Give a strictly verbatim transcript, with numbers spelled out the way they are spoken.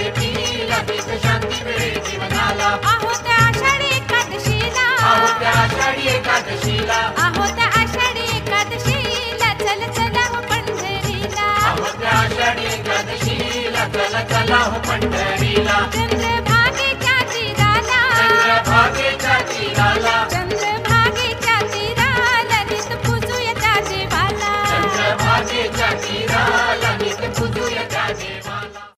येतील अधिक शांती मिळे जीवनाला. आहो त्या आषाढी एकादशीला, आहो त्या आषाढी एकादशीला, आहो त्या आषाढी एकादशीला चल चला हो पंढरीला. आहो त्या आषाढी एकादशीला चला चला हो पंढरीला.